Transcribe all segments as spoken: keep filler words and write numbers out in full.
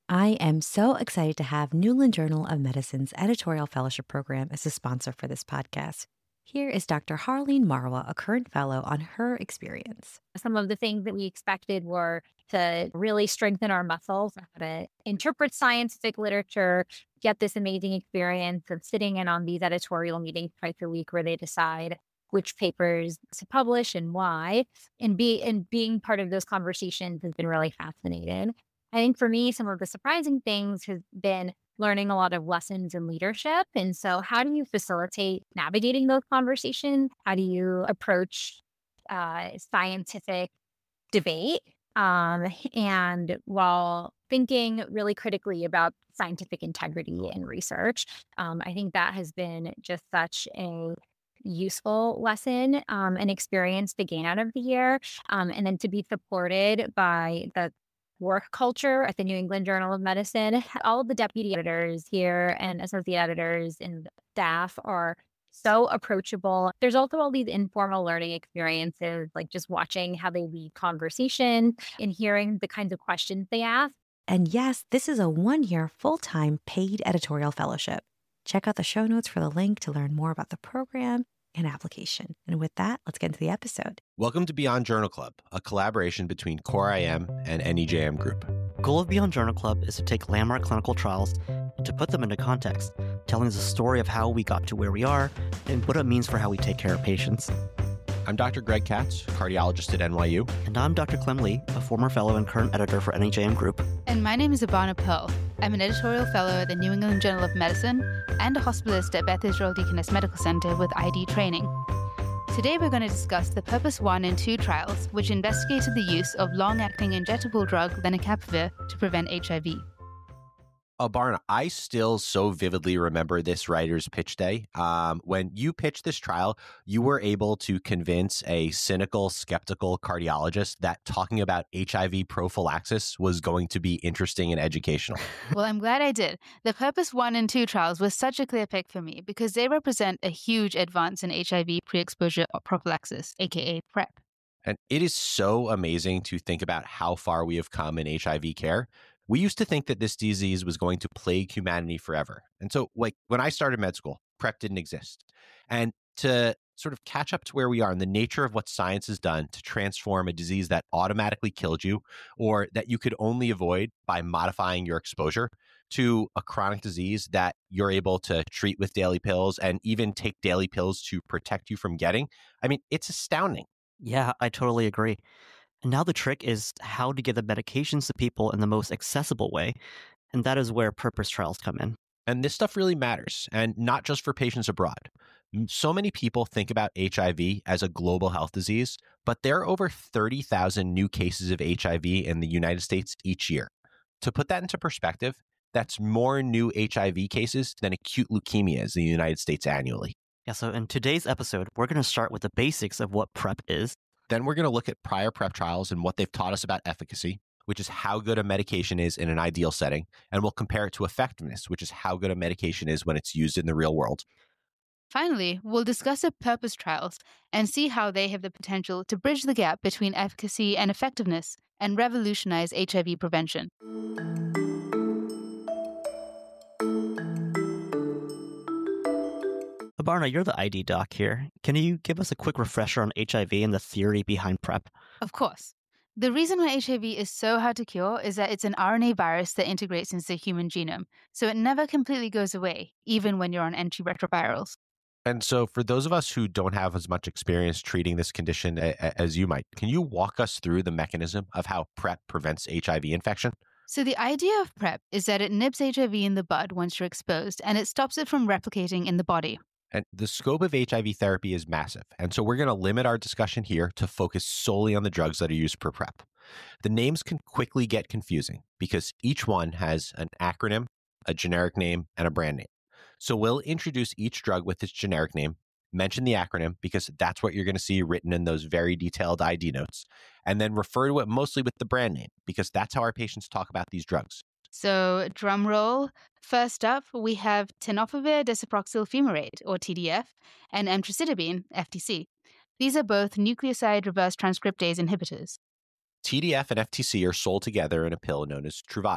I am so excited to have New England Journal of Medicine's editorial fellowship program as a sponsor for this podcast. Here is Doctor Harleen Marwa, a current fellow, on her experience. Some of the things that we expected were to really strengthen our muscles, how to interpret scientific literature, get this amazing experience of sitting in on these editorial meetings twice a week where they decide which papers to publish and why, and be and being part of those conversations has been really fascinating. I think for me, some of the surprising things has been learning a lot of lessons in leadership. And so how do you facilitate navigating those conversations? How do you approach uh, scientific debate? Um, and while thinking really critically about scientific integrity and research, um, I think that has been just such a useful lesson um, and experience to gain out of the year. Um, and then to be supported by the work culture at the New England Journal of Medicine. All of the deputy editors here and associate editors and staff are so approachable. There's also all these informal learning experiences, like just watching how they lead conversation and hearing the kinds of questions they ask. And yes, this is a one-year full-time paid editorial fellowship. Check out the show notes for the link to learn more about the program and application. And with that, let's get into the episode. Welcome to Beyond Journal Club, a collaboration between Core I M and N E J M Group. The goal of Beyond Journal Club is to take landmark clinical trials and to put them into context, telling us the story of how we got to where we are and what it means for how we take care of patients. I'm Doctor Greg Katz, cardiologist at N Y U. And I'm Doctor Clem Lee, a former fellow and current editor for N E J M Group. And my name is Abana Pearl. I'm an editorial fellow at the New England Journal of Medicine and a hospitalist at Beth Israel Deaconess Medical Center with I D training. Today we're going to discuss the PURPOSE one and two trials, which investigated the use of long-acting injectable drug lenacapavir to prevent H I V. Abarna, I still so vividly remember this writer's pitch day. Um, when you pitched this trial, you were able to convince a cynical, skeptical cardiologist that talking about H I V prophylaxis was going to be interesting and educational. Well, I'm glad I did. The PURPOSE one and two trials was such a clear pick for me because they represent a huge advance in H I V pre-exposure prophylaxis, aka PrEP. And it is so amazing to think about how far we have come in H I V care. We used to think that this disease was going to plague humanity forever. And so, like, when I started med school, PrEP didn't exist. And to sort of catch up to where we are and the nature of what science has done to transform a disease that automatically killed you or that you could only avoid by modifying your exposure to a chronic disease that you're able to treat with daily pills and even take daily pills to protect you from getting, I mean, it's astounding. Yeah, I totally agree. And now the trick is how to give the medications to people in the most accessible way. And that is where PURPOSE trials come in. And this stuff really matters, and not just for patients abroad. So many people think about H I V as a global health disease, but there are over thirty thousand new cases of H I V in the United States each year. To put that into perspective, that's more new H I V cases than acute leukemias in the United States annually. Yeah, so in today's episode, we're going to start with the basics of what PrEP is. Then we're going to look at prior PrEP trials and what they've taught us about efficacy, which is how good a medication is in an ideal setting. And we'll compare it to effectiveness, which is how good a medication is when it's used in the real world. Finally, we'll discuss the PURPOSE trials and see how they have the potential to bridge the gap between efficacy and effectiveness and revolutionize H I V prevention. Abarna, you're the I D doc here. Can you give us a quick refresher on H I V and the theory behind PrEP? Of course. The reason why H I V is so hard to cure is that it's an R N A virus that integrates into the human genome, so it never completely goes away, even when you're on antiretrovirals. And so for those of us who don't have as much experience treating this condition a- a- as you might, can you walk us through the mechanism of how PrEP prevents H I V infection? So the idea of PrEP is that it nips H I V in the bud once you're exposed, and it stops it from replicating in the body. And the scope of H I V therapy is massive. And so we're going to limit our discussion here to focus solely on the drugs that are used for PrEP. The names can quickly get confusing because each one has an acronym, a generic name, and a brand name. So we'll introduce each drug with its generic name, mention the acronym because that's what you're going to see written in those very detailed I D notes, and then refer to it mostly with the brand name because that's how our patients talk about these drugs. So, drum roll. First up, we have tenofovir disoproxil fumarate, or T D F, and emtricitabine, F T C. These are both nucleoside reverse transcriptase inhibitors. T D F and F T C are sold together in a pill known as Truvada.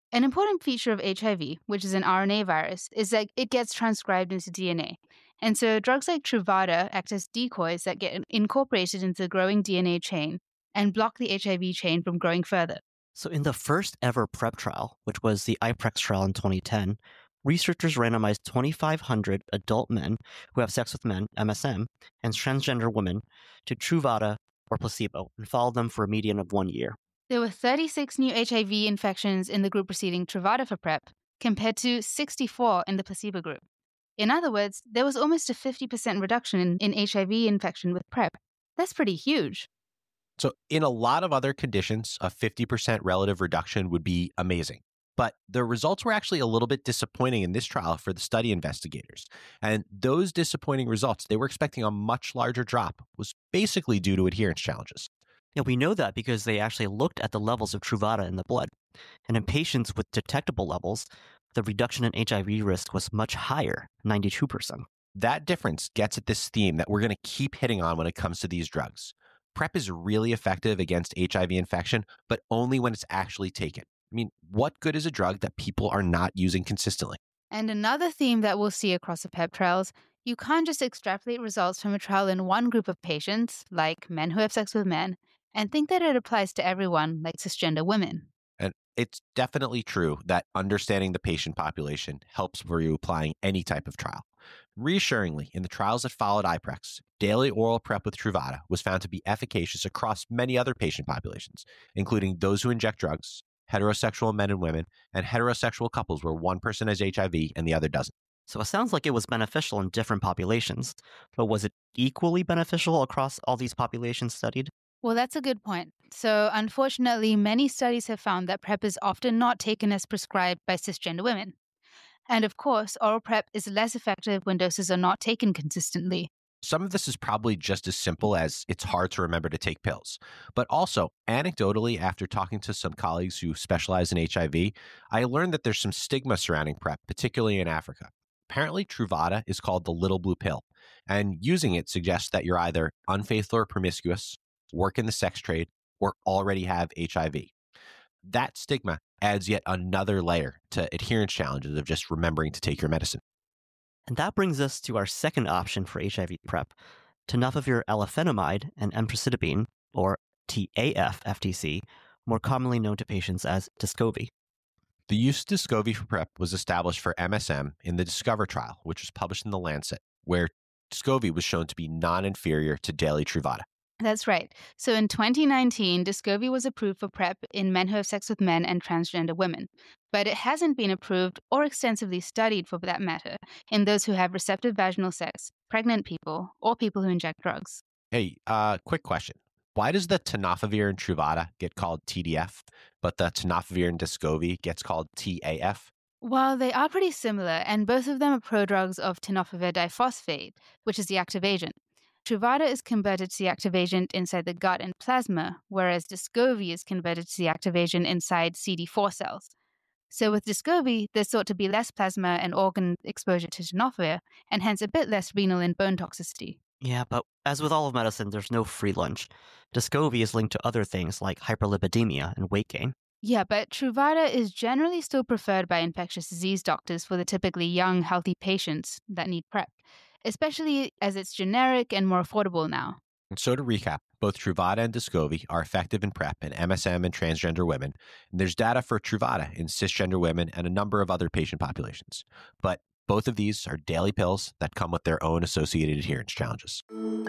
An important feature of H I V, which is an R N A virus, is that it gets transcribed into D N A. And so drugs like Truvada act as decoys that get incorporated into the growing D N A chain and block the H I V chain from growing further. So in the first ever PrEP trial, which was the IPREX trial in twenty ten, researchers randomized twenty-five hundred adult men who have sex with men, M S M, and transgender women to Truvada or placebo and followed them for a median of one year. There were thirty-six new H I V infections in the group receiving Truvada for PrEP, compared to sixty-four in the placebo group. In other words, there was almost a fifty percent reduction in, in H I V infection with PrEP. That's pretty huge. So in a lot of other conditions, a fifty percent relative reduction would be amazing. But the results were actually a little bit disappointing in this trial for the study investigators. And those disappointing results, they were expecting a much larger drop, was basically due to adherence challenges. Yeah, we know that because they actually looked at the levels of Truvada in the blood. And in patients with detectable levels, the reduction in H I V risk was much higher, ninety-two percent. That difference gets at this theme that we're going to keep hitting on when it comes to these drugs. PrEP is really effective against H I V infection, but only when it's actually taken. I mean, what good is a drug that people are not using consistently? And another theme that we'll see across the PrEP trials, you can't just extrapolate results from a trial in one group of patients, like men who have sex with men, and think that it applies to everyone, like cisgender women. And it's definitely true that understanding the patient population helps for you applying any type of trial. Reassuringly, in the trials that followed IPREX, daily oral PrEP with Truvada was found to be efficacious across many other patient populations, including those who inject drugs, heterosexual men and women, and heterosexual couples where one person has H I V and the other doesn't. So it sounds like it was beneficial in different populations, but was it equally beneficial across all these populations studied? Well, that's a good point. So, unfortunately, many studies have found that PrEP is often not taken as prescribed by cisgender women. And of course, oral PrEP is less effective when doses are not taken consistently. Some of this is probably just as simple as it's hard to remember to take pills. But also, anecdotally, after talking to some colleagues who specialize in H I V, I learned that there's some stigma surrounding PrEP, particularly in Africa. Apparently, Truvada is called the little blue pill, and using it suggests that you're either unfaithful or promiscuous, work in the sex trade, or already have H I V. That stigma adds yet another layer to adherence challenges of just remembering to take your medicine. And that brings us to our second option for H I V PrEP, tenofovir alafenamide and emtricitabine, or T A F F T C, more commonly known to patients as Descovy. The use of Descovy for PrEP was established for M S M in the DISCOVER trial, which was published in The Lancet, where Descovy was shown to be non-inferior to daily Truvada. That's right. So in twenty nineteen, Descovy was approved for PrEP in men who have sex with men and transgender women. But it hasn't been approved or extensively studied, for that matter, in those who have receptive vaginal sex, pregnant people, or people who inject drugs. Hey, uh, quick question. Why does the tenofovir and Truvada get called T D F, but the tenofovir and Descovy gets called T A F? Well, they are pretty similar, and both of them are prodrugs of tenofovir diphosphate, which is the active agent. Truvada is converted to the active agent inside the gut and plasma, whereas Descovy is converted to the active agent inside C D four cells. So with Descovy, there's thought to be less plasma and organ exposure to tenofovir, and hence a bit less renal and bone toxicity. Yeah, but as with all of medicine, there's no free lunch. Descovy is linked to other things like hyperlipidemia and weight gain. Yeah, but Truvada is generally still preferred by infectious disease doctors for the typically young, healthy patients that need PrEP, especially as it's generic and more affordable now. And so to recap, both Truvada and Descovy are effective in PrEP in M S M and transgender women, and there's data for Truvada in cisgender women and a number of other patient populations. But both of these are daily pills that come with their own associated adherence challenges.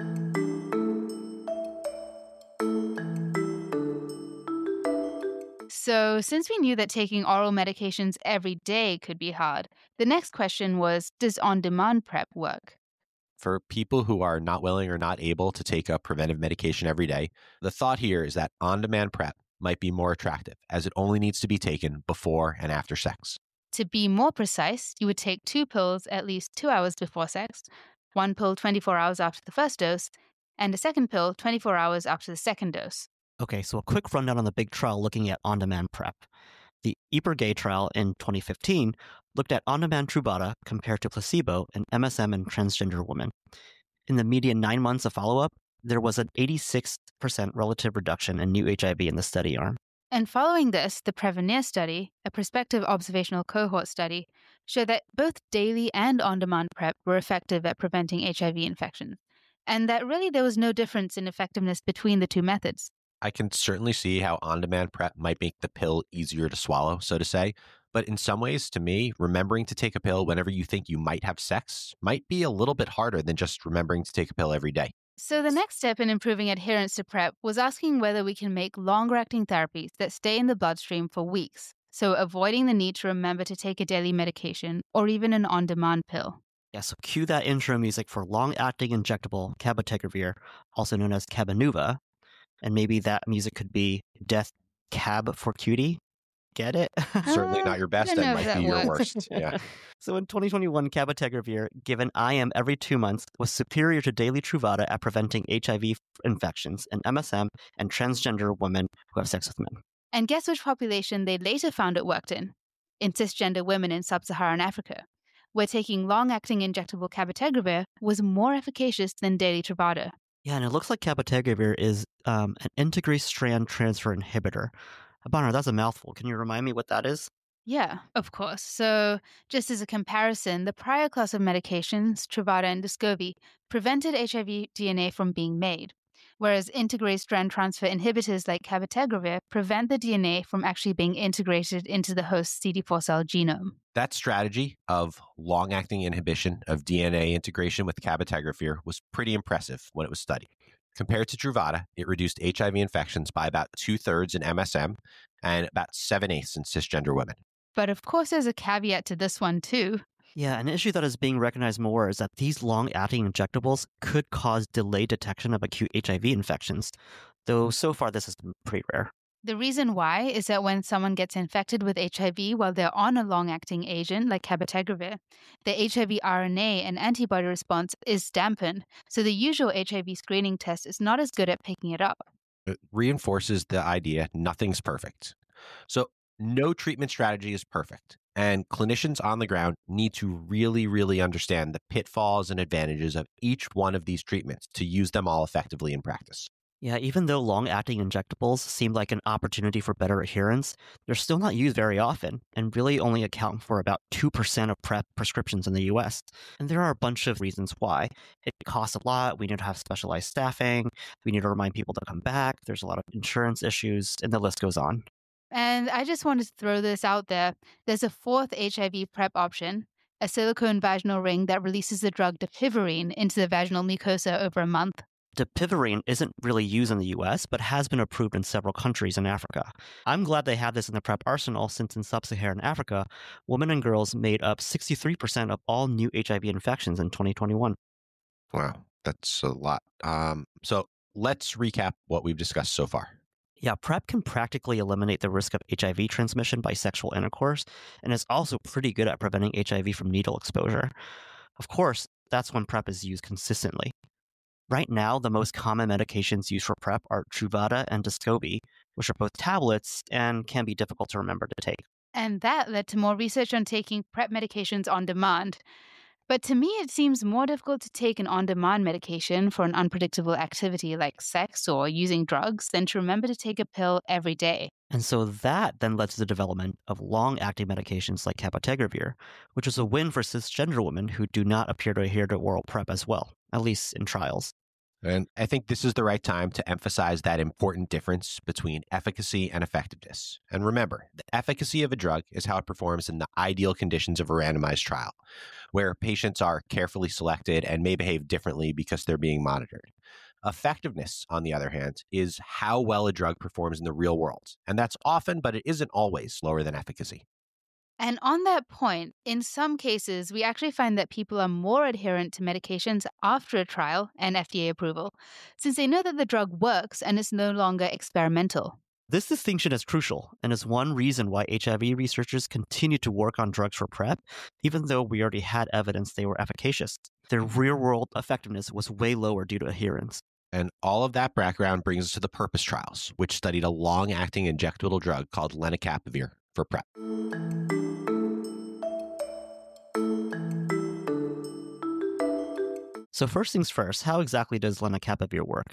So, since we knew that taking oral medications every day could be hard, the next question was, does on-demand PrEP work? For people who are not willing or not able to take a preventive medication every day, the thought here is that on-demand PrEP might be more attractive, as it only needs to be taken before and after sex. To be more precise, you would take two pills at least two hours before sex, one pill twenty-four hours after the first dose, and a second pill twenty-four hours after the second dose. Okay, so a quick rundown on the big trial looking at on-demand PrEP. The IPERGAY trial in twenty fifteen looked at on-demand Truvada compared to placebo in M S M and transgender women. In the median nine months of follow-up, there was an eighty-six percent relative reduction in new H I V in the study arm. And following this, the Prevenir study, a prospective observational cohort study, showed that both daily and on-demand PrEP were effective at preventing H I V infections, and that really there was no difference in effectiveness between the two methods. I can certainly see how on-demand PrEP might make the pill easier to swallow, so to say. But in some ways, to me, remembering to take a pill whenever you think you might have sex might be a little bit harder than just remembering to take a pill every day. So the next step in improving adherence to PrEP was asking whether we can make longer-acting therapies that stay in the bloodstream for weeks, so avoiding the need to remember to take a daily medication or even an on-demand pill. Yeah, so cue that intro music for long-acting injectable cabotegravir, also known as Cabenuva, and maybe that music could be Death Cab for Cutie. Get it? Certainly not your best, and might be your worst. Yeah. So in twenty twenty-one, cabotegravir, given I M every two months, was superior to daily Truvada at preventing H I V infections in M S M and transgender women who have sex with men. And guess which population they later found it worked in? In cisgender women in sub-Saharan Africa, where taking long-acting injectable cabotegravir was more efficacious than daily Truvada. Yeah, and it looks like cabotegravir is um, an integrase strand transfer inhibitor. Bonner, that's a mouthful. Can you remind me what that is? Yeah, of course. So just as a comparison, the prior class of medications, Truvada and Descovy, prevented H I V D N A from being made, whereas integrase strand transfer inhibitors like cabotegravir prevent the D N A from actually being integrated into the host C D four cell genome. That strategy of long-acting inhibition of D N A integration with cabotegravir was pretty impressive when it was studied. Compared to Truvada, it reduced H I V infections by about two-thirds in M S M and about seven-eighths in cisgender women. But of course, there's a caveat to this one, too. Yeah, an issue that is being recognized more is that these long-acting injectables could cause delayed detection of acute H I V infections, though so far this has been pretty rare. The reason why is that when someone gets infected with H I V while they're on a long-acting agent like cabotegravir, the H I V R N A and antibody response is dampened, so the usual H I V screening test is not as good at picking it up. It reinforces the idea nothing's perfect. So no treatment strategy is perfect, and clinicians on the ground need to really, really understand the pitfalls and advantages of each one of these treatments to use them all effectively in practice. Yeah, even though long-acting injectables seem like an opportunity for better adherence, they're still not used very often and really only account for about two percent of PrEP prescriptions in the U S. And there are a bunch of reasons why. It costs a lot, we need to have specialized staffing, we need to remind people to come back, there's a lot of insurance issues, and the list goes on. And I just wanted to throw this out there. There's a fourth H I V PrEP option, a silicone vaginal ring that releases the drug dapivirine into the vaginal mucosa over a month. Dapivirine isn't really used in the U S, but has been approved in several countries in Africa. I'm glad they have this in the PrEP arsenal, since in sub-Saharan Africa, women and girls made up sixty-three percent of all new H I V infections in twenty twenty-one. Wow, that's a lot. Um, so let's recap what we've discussed so far. Yeah, PrEP can practically eliminate the risk of H I V transmission by sexual intercourse, and is also pretty good at preventing H I V from needle exposure. Of course, that's when PrEP is used consistently. Right now, the most common medications used for PrEP are Truvada and Descovy, which are both tablets and can be difficult to remember to take. And that led to more research on taking PrEP medications on demand. But to me, it seems more difficult to take an on-demand medication for an unpredictable activity like sex or using drugs than to remember to take a pill every day. And so that then led to the development of long-acting medications like cabotegravir, which is a win for cisgender women who do not appear to adhere to oral PrEP as well, at least in trials. And I think this is the right time to emphasize that important difference between efficacy and effectiveness. And remember, the efficacy of a drug is how it performs in the ideal conditions of a randomized trial, where patients are carefully selected and may behave differently because they're being monitored. Effectiveness, on the other hand, is how well a drug performs in the real world. And that's often, but it isn't always, lower than efficacy. And on that point, in some cases, we actually find that people are more adherent to medications after a trial and F D A approval, since they know that the drug works and is no longer experimental. This distinction is crucial and is one reason why H I V researchers continue to work on drugs for PrEP, even though we already had evidence they were efficacious. Their real-world effectiveness was way lower due to adherence. And all of that background brings us to the PURPOSE trials, which studied a long-acting injectable drug called lenacapavir for PrEP. So first things first, how exactly does lenacapavir work?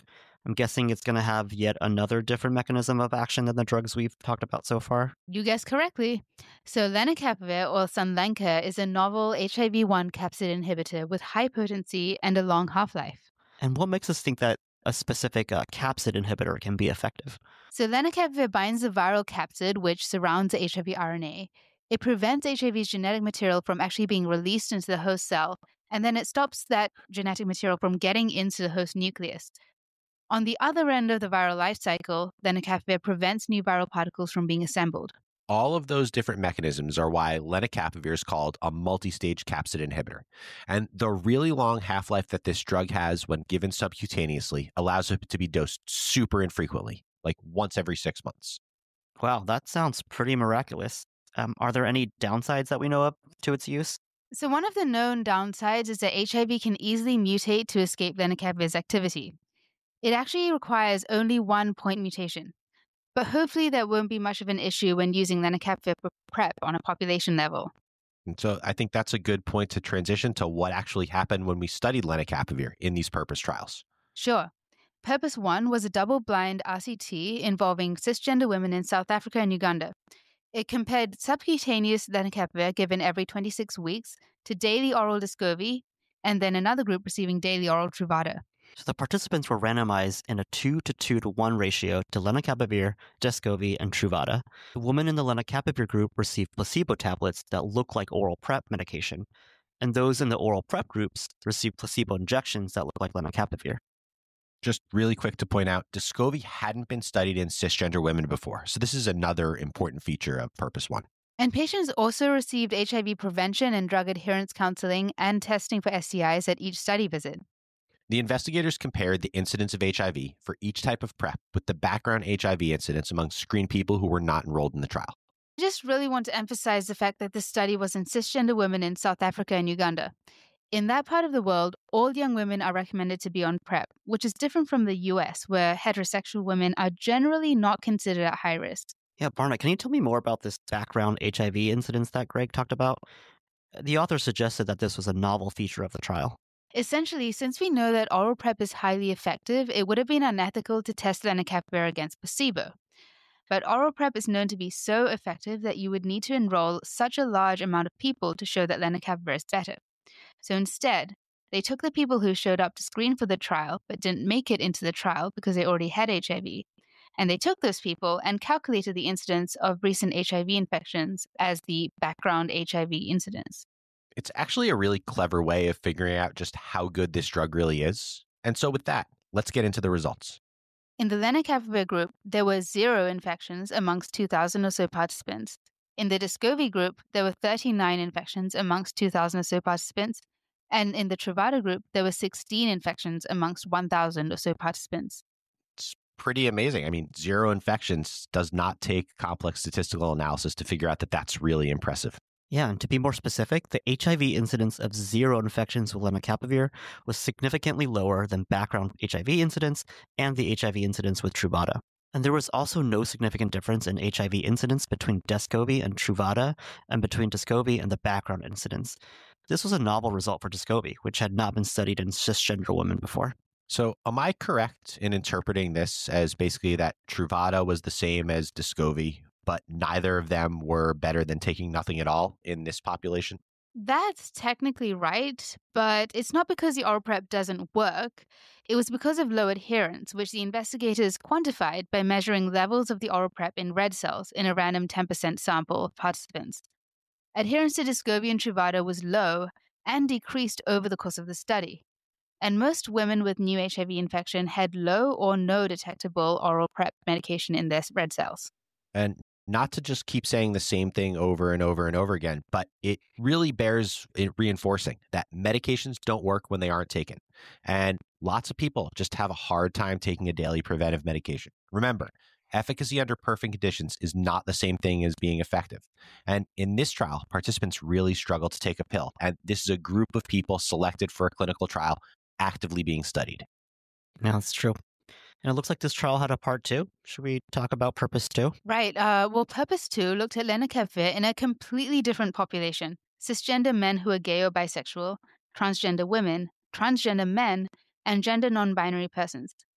I'm guessing it's going to have yet another different mechanism of action than the drugs we've talked about so far. You guessed correctly. So lenacapavir, or Sunlenca, is a novel H I V one capsid inhibitor with high potency and a long half-life. And what makes us think that a specific uh, capsid inhibitor can be effective? So lenacapavir binds the viral capsid which surrounds the H I V R N A. It prevents H I V's genetic material from actually being released into the host cell, and then it stops that genetic material from getting into the host nucleus. On the other end of the viral life cycle, lenacapavir prevents new viral particles from being assembled. All of those different mechanisms are why lenacapavir is called a multi-stage capsid inhibitor. And the really long half-life that this drug has when given subcutaneously allows it to be dosed super infrequently, like once every six months. Wow, that sounds pretty miraculous. Um, are there any downsides that we know of to its use? So one of the known downsides is that H I V can easily mutate to escape lenacapavir's activity. It actually requires only one point mutation. But hopefully that won't be much of an issue when using lenacapavir for PrEP on a population level. And so I think that's a good point to transition to what actually happened when we studied lenacapavir in these PURPOSE trials. Sure. PURPOSE one was a double-blind R C T involving cisgender women in South Africa and Uganda. It compared subcutaneous lenacapavir given every twenty-six weeks to daily oral Descovy, and then another group receiving daily oral Truvada. So the participants were randomized in a two to two to one ratio to lenacapavir, Descovy, and Truvada. The women in the lenacapavir group received placebo tablets that look like oral PrEP medication, and those in the oral PrEP groups received placebo injections that look like lenacapavir. Just really quick to point out, Descovy hadn't been studied in cisgender women before, so this is another important feature of PURPOSE one. And patients also received H I V prevention and drug adherence counseling and testing for S T Is at each study visit. The investigators compared the incidence of H I V for each type of PrEP with the background H I V incidence among screened people who were not enrolled in the trial. I just really want to emphasize the fact that this study was in cisgender women in South Africa and Uganda. In that part of the world, all young women are recommended to be on PrEP, which is different from the U S, where heterosexual women are generally not considered at high risk. Yeah, Barnett, can you tell me more about this background H I V incidence that Greg talked about? The author suggested that this was a novel feature of the trial. Essentially, since we know that oral PrEP is highly effective, it would have been unethical to test lenacapavir against placebo. But oral PrEP is known to be so effective that you would need to enroll such a large amount of people to show that lenacapavir is better. So instead, they took the people who showed up to screen for the trial but didn't make it into the trial because they already had H I V, and they took those people and calculated the incidence of recent H I V infections as the background H I V incidence. It's actually a really clever way of figuring out just how good this drug really is. And so with that, let's get into the results. In the lenacapavir group, there were zero infections amongst two thousand or so participants. In the Descovy group, there were thirty-nine infections amongst two thousand or so participants. And in the Truvada group, there were sixteen infections amongst one thousand or so participants. It's pretty amazing. I mean, zero infections does not take complex statistical analysis to figure out that that's really impressive. Yeah, and to be more specific, the H I V incidence of zero infections with lenacapavir was significantly lower than background H I V incidence and the H I V incidence with Truvada. And there was also no significant difference in H I V incidence between Descovy and Truvada and between Descovy and the background incidence. This was a novel result for Descovy, which had not been studied in cisgender women before. So am I correct in interpreting this as basically that Truvada was the same as Descovy, but neither of them were better than taking nothing at all in this population? That's technically right, but it's not because the oral PrEP doesn't work. It was because of low adherence, which the investigators quantified by measuring levels of the oral PrEP in red cells in a random ten percent sample of participants. Adherence to Descovy and Truvada was low and decreased over the course of the study. And most women with new H I V infection had low or no detectable oral PrEP medication in their red cells. And not to just keep saying the same thing over and over and over again, but it really bears reinforcing that medications don't work when they aren't taken. And lots of people just have a hard time taking a daily preventive medication. Remember, efficacy under perfect conditions is not the same thing as being effective. And in this trial, participants really struggle to take a pill. And this is a group of people selected for a clinical trial actively being studied. Yeah, that's true. And it looks like this trial had a part two. Should we talk about PURPOSE two? Right. Uh, well, PURPOSE two looked at lenacapavir in a completely different population. Cisgender men who are gay or bisexual, transgender women, transgender men, and gender non-binary persons.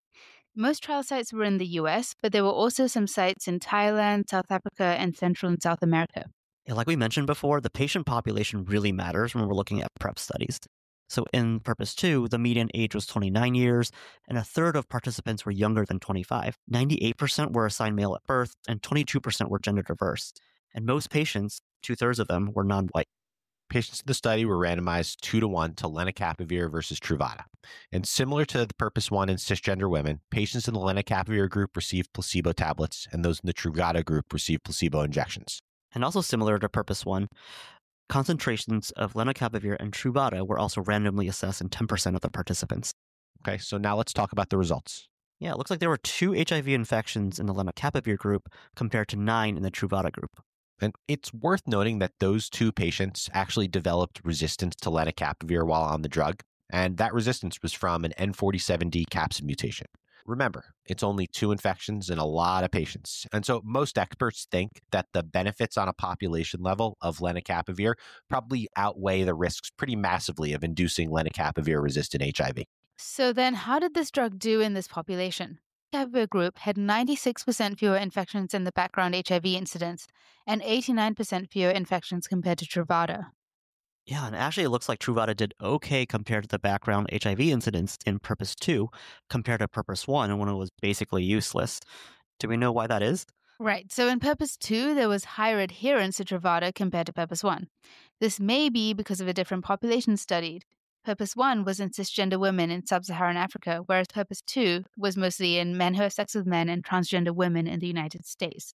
Most trial sites were in the U S, but there were also some sites in Thailand, South Africa, and Central and South America. Yeah, like we mentioned before, the patient population really matters when we're looking at PrEP studies. So in PURPOSE two, the median age was twenty-nine years, and a third of participants were younger than twenty-five. ninety-eight percent were assigned male at birth, and twenty-two percent were gender diverse. And most patients, two-thirds of them, were non-white. Patients in the study were randomized two to one to lenacapavir versus Truvada. And similar to the PURPOSE one in cisgender women, patients in the lenacapavir group received placebo tablets, and those in the Truvada group received placebo injections. And also similar to PURPOSE one, concentrations of lenacapavir and Truvada were also randomly assessed in ten percent of the participants. Okay, so now let's talk about the results. Yeah, it looks like there were two H I V infections in the lenacapavir group compared to nine in the Truvada group. And it's worth noting that those two patients actually developed resistance to lenacapavir while on the drug, and that resistance was from an N forty-seven D capsid mutation. Remember, it's only two infections in a lot of patients. And so most experts think that the benefits on a population level of lenacapavir probably outweigh the risks pretty massively of inducing lenacapavir-resistant H I V. So then how did this drug do in this population? The lenacapavir group had ninety-six percent fewer infections than the background H I V incidence and eighty-nine percent fewer infections compared to Truvada. Yeah, and actually it looks like Truvada did okay compared to the background H I V incidence in PURPOSE two compared to PURPOSE one when it was basically useless. Do we know why that is? Right, so in PURPOSE two, there was higher adherence to Truvada compared to PURPOSE one. This may be because of a different population studied. PURPOSE one was in cisgender women in sub-Saharan Africa, whereas PURPOSE two was mostly in men who have sex with men and transgender women in the United States.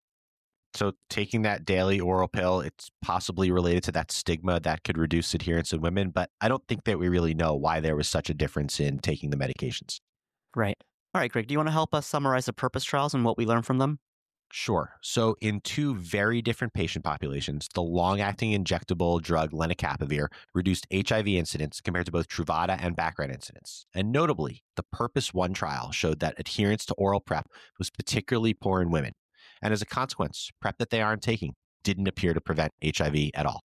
So taking that daily oral pill, it's possibly related to that stigma that could reduce adherence in women, but I don't think that we really know why there was such a difference in taking the medications. Right. All right, Greg, do you want to help us summarize the PURPOSE trials and what we learned from them? Sure. So in two very different patient populations, the long-acting injectable drug lenacapavir reduced H I V incidence compared to both Truvada and background incidence. And notably, the PURPOSE one trial showed that adherence to oral PrEP was particularly poor in women. And as a consequence, PrEP that they aren't taking didn't appear to prevent H I V at all.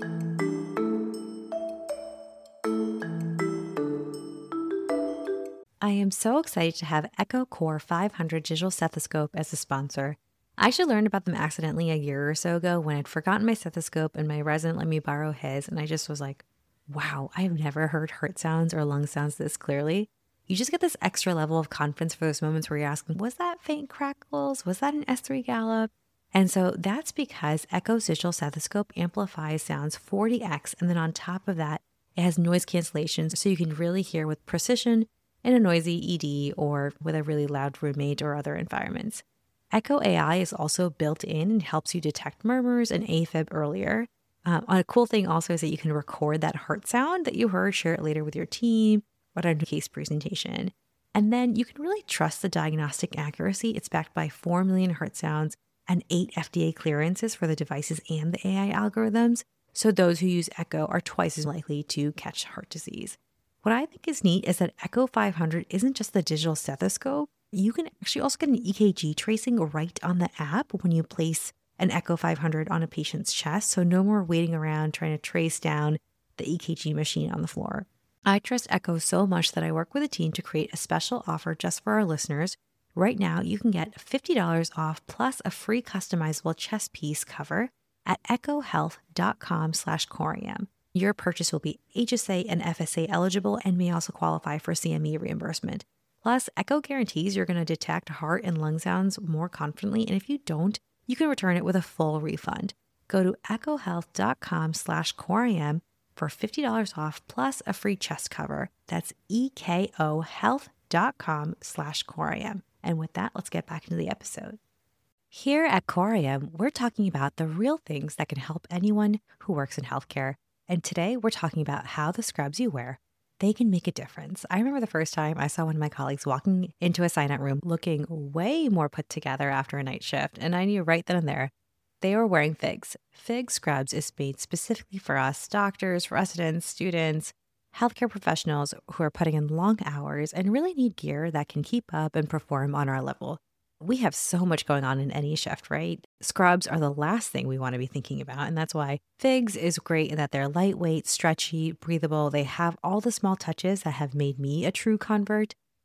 I am so excited to have Echo Core five hundred digital stethoscope as a sponsor. I actually learned about them accidentally a year or so ago when I'd forgotten my stethoscope and my resident let me borrow his, and I just was like, wow, I have never heard heart sounds or lung sounds this clearly. You just get this extra level of confidence for those moments where you're asking, was that faint crackles? Was that an S three gallop? And so that's because Echo's digital stethoscope amplifies sounds forty x, and then on top of that, it has noise cancellation so you can really hear with precision in a noisy E D or with a really loud roommate or other environments. Echo A I is also built in and helps you detect murmurs and AFib earlier. Um, a cool thing also is that you can record that heart sound that you heard, share it later with your team, or on a case presentation. And then you can really trust the diagnostic accuracy. It's backed by four million heart sounds and eight F D A clearances for the devices and the A I algorithms. So those who use Echo are twice as likely to catch heart disease. What I think is neat is that Echo five hundred isn't just the digital stethoscope. You can actually also get an E K G tracing right on the app when you place an Echo five hundred on a patient's chest. So no more waiting around trying to trace down the E K G machine on the floor. I trust Echo so much that I work with a team to create a special offer just for our listeners. Right now, you can get fifty dollars off plus a free customizable chest piece cover at echohealth.com slash corium. Your purchase will be H S A and F S A eligible and may also qualify for C M E reimbursement. Plus, Echo guarantees you're going to detect heart and lung sounds more confidently, and if you don't, you can return it with a full refund. Go to echohealth.com slash corium for fifty dollars off plus a free chest cover. That's ekohealth.com slash corium. And with that, let's get back into the episode. Here at Corium, we're talking about the real things that can help anyone who works in healthcare. And today we're talking about how the scrubs you wear, they can make a difference. I remember the first time I saw one of my colleagues walking into a sign-out room looking way more put together after a night shift, and I knew right then and there they were wearing FIGS. FIGS Scrubs is made specifically for us, doctors, residents, students, healthcare professionals who are putting in long hours and really need gear that can keep up and perform on our level. We have so much going on in any shift, right? Scrubs are the last thing we want to be thinking about. And that's why FIGS is great in that they're lightweight, stretchy, breathable. They have all the small touches that have made me a true convert.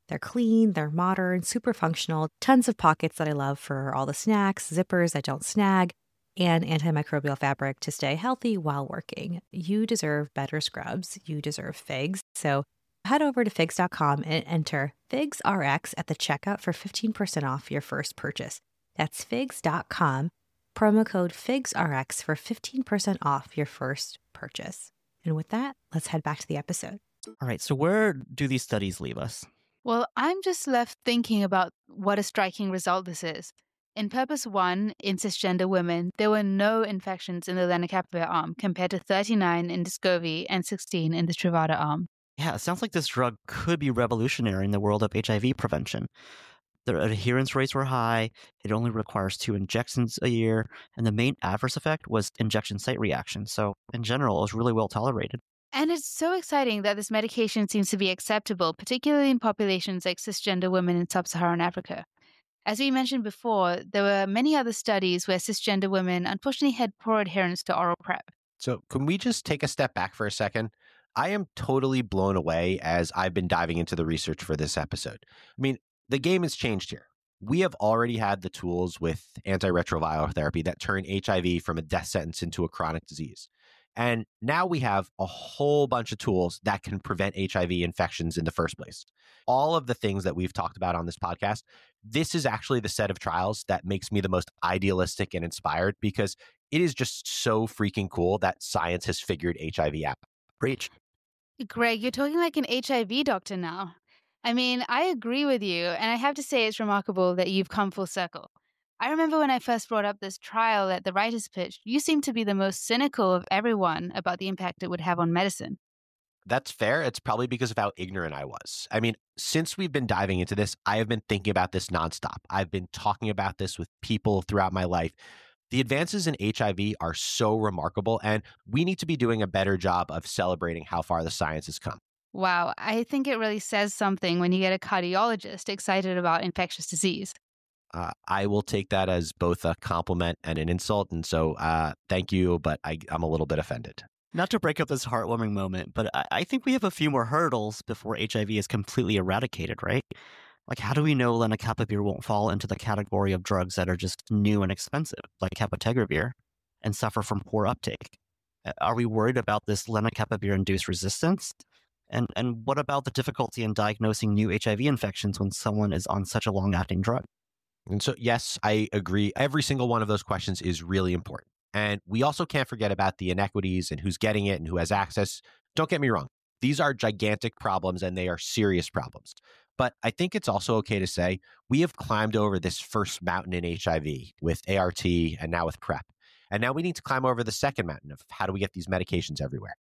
They're clean, they're modern, super functional, tons of pockets that I love for all the snacks, zippers that don't snag, and antimicrobial fabric to stay healthy while working. You deserve better scrubs. You deserve Figs. So head over to figs dot com and enter FigsRx at the checkout for fifteen percent off your first purchase. That's figs dot com, promo code FigsRx for fifteen percent off your first purchase. And with that, let's head back to the episode. All right, so where do these studies leave us? Well, I'm just left thinking about what a striking result this is. In Purpose one, in cisgender women, there were no infections in the lenacapavir arm compared to thirty-nine in Descovy and sixteen in the Truvada arm. Yeah, it sounds like this drug could be revolutionary in the world of H I V prevention. The adherence rates were high, it only requires two injections a year, and the main adverse effect was injection site reaction. So, in general, it was really well tolerated. And it's so exciting that this medication seems to be acceptable, particularly in populations like cisgender women in sub-Saharan Africa. As we mentioned before, there were many other studies where cisgender women unfortunately had poor adherence to oral PrEP. So can we just take a step back for a second? I am totally blown away as I've been diving into the research for this episode. I mean, the game has changed here. We have already had the tools with antiretroviral therapy that turn H I V from a death sentence into a chronic disease. And now we have a whole bunch of tools that can prevent H I V infections in the first place. All of the things that we've talked about on this podcast, this is actually the set of trials that makes me the most idealistic and inspired because it is just so freaking cool that science has figured H I V out. Preach. Greg, you're talking like an H I V doctor now. I mean, I agree with you, and I have to say it's remarkable that you've come full circle. I remember when I first brought up this trial at the writer's pitch, you seemed to be the most cynical of everyone about the impact it would have on medicine. That's fair. It's probably because of how ignorant I was. I mean, since we've been diving into this, I have been thinking about this nonstop. I've been talking about this with people throughout my life. The advances in H I V are so remarkable, and we need to be doing a better job of celebrating how far the science has come. Wow, I think it really says something when you get a cardiologist excited about infectious disease. Uh, I will take that as both a compliment and an insult. And so uh, thank you, but I, I'm a little bit offended. Not to break up this heartwarming moment, but I, I think we have a few more hurdles before H I V is completely eradicated, right? Like, how do we know lenacapavir won't fall into the category of drugs that are just new and expensive, like cabotegravir, and suffer from poor uptake? Are we worried about this lenacapavir-induced resistance? And and what about the difficulty in diagnosing new H I V infections when someone is on such a long-acting drug? And so, yes, I agree. Every single one of those questions is really important. And we also can't forget about the inequities and who's getting it and who has access. Don't get me wrong. These are gigantic problems and they are serious problems. But I think it's also okay to say we have climbed over this first mountain in H I V with A R T and now with PrEP. And now we need to climb over the second mountain of how do we get these medications everywhere.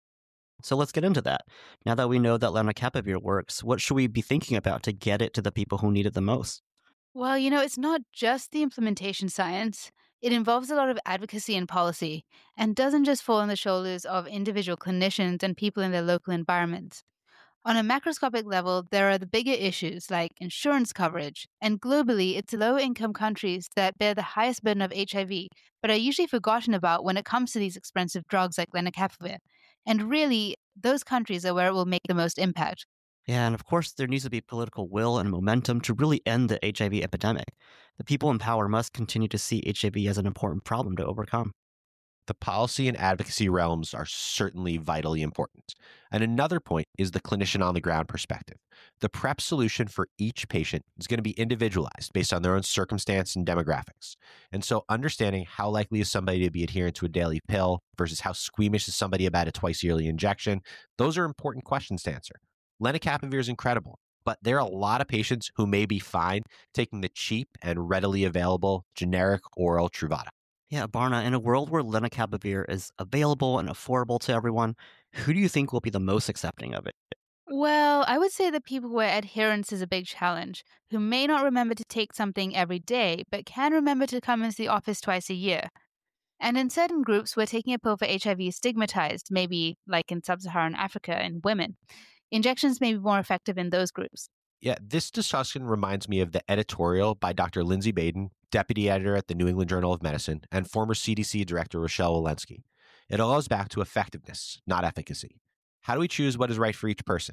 So let's get into that. Now that we know that lenacapavir works, what should we be thinking about to get it to the people who need it the most? Well, you know, it's not just the implementation science. It involves a lot of advocacy and policy, and doesn't just fall on the shoulders of individual clinicians and people in their local environments. On a macroscopic level, there are the bigger issues like insurance coverage, and globally, it's low-income countries that bear the highest burden of H I V, but are usually forgotten about when it comes to these expensive drugs like lenacapavir. And really, those countries are where it will make the most impact. Yeah, and of course, there needs to be political will and momentum to really end the H I V epidemic. The people in power must continue to see H I V as an important problem to overcome. The policy and advocacy realms are certainly vitally important. And another point is the clinician on the ground perspective. The PrEP solution for each patient is going to be individualized based on their own circumstance and demographics. And so understanding how likely is somebody to be adherent to a daily pill versus how squeamish is somebody about a twice yearly injection, those are important questions to answer. Lenacapavir is incredible, but there are a lot of patients who may be fine taking the cheap and readily available generic oral Truvada. Yeah, Barna, in a world where lenacapavir is available and affordable to everyone, who do you think will be the most accepting of it? Well, I would say that people where adherence is a big challenge, who may not remember to take something every day, but can remember to come into the office twice a year. And in certain groups where taking a pill for H I V is stigmatized, maybe like in sub-Saharan Africa and women, injections may be more effective in those groups. Yeah, this discussion reminds me of the editorial by Doctor Lindsay Baden, deputy editor at the New England Journal of Medicine, and former C D C director Rochelle Walensky. It all goes back to effectiveness, not efficacy. How do we choose what is right for each person?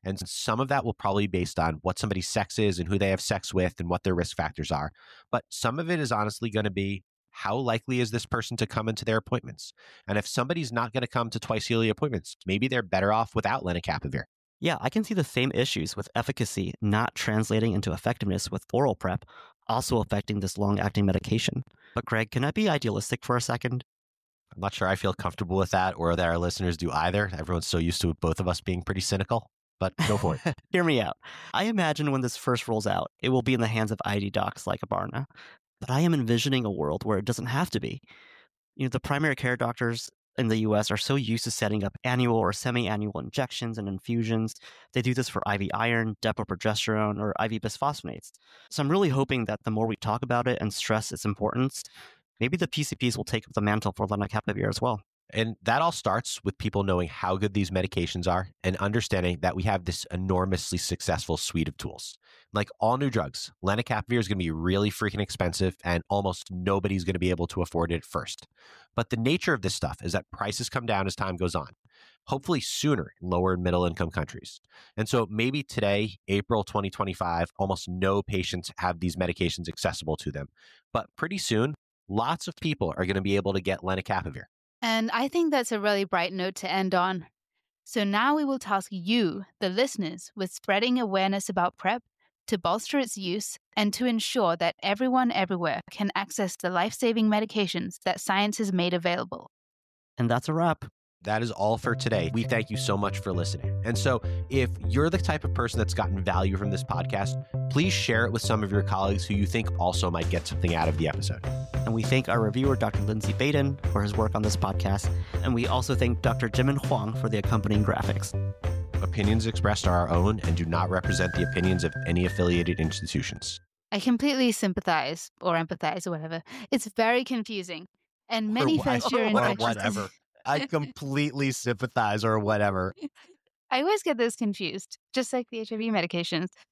And some of that will probably be based on what somebody's sex is and who they have sex with and what their risk factors are. But some of it is honestly going to be, how likely is this person to come into their appointments? And if somebody's not going to come to twice yearly appointments, maybe they're better off without lenacapavir. Yeah, I can see the same issues with efficacy not translating into effectiveness with oral PrEP, also affecting this long-acting medication. But Greg, can I be idealistic for a second? I'm not sure I feel comfortable with that or that our listeners do either. Everyone's so used to both of us being pretty cynical, but go for it. Hear me out. I imagine when this first rolls out, it will be in the hands of I D docs like Abarna. But I am envisioning a world where it doesn't have to be. You know, the primary care doctors in the U S are so used to setting up annual or semi-annual injections and infusions. They do this for I V iron, depo-progesterone, or I V bisphosphonates. So I'm really hoping that the more we talk about it and stress its importance, maybe the P C Ps will take up the mantle for lenacapavir as well. And that all starts with people knowing how good these medications are and understanding that we have this enormously successful suite of tools. Like all new drugs, lenacapavir is going to be really freaking expensive and almost nobody's going to be able to afford it at first. But the nature of this stuff is that prices come down as time goes on, hopefully sooner in lower and middle income countries. And so maybe today, April twenty twenty-five, almost no patients have these medications accessible to them. But pretty soon, lots of people are going to be able to get lenacapavir. And I think that's a really bright note to end on. So now we will task you, the listeners, with spreading awareness about PrEP to bolster its use and to ensure that everyone everywhere can access the life-saving medications that science has made available. And that's a wrap. That is all for today. We thank you so much for listening. And so if you're the type of person that's gotten value from this podcast, please share it with some of your colleagues who you think also might get something out of the episode. And we thank our reviewer, Doctor Lindsay Baden, for his work on this podcast. And we also thank Doctor Jimin Huang for the accompanying graphics. Opinions expressed are our own and do not represent the opinions of any affiliated institutions. I completely sympathize or empathize or whatever. It's very confusing. And many Or first year or infections. whatever. I completely sympathize or whatever. I always get those confused, just like the H I V medications.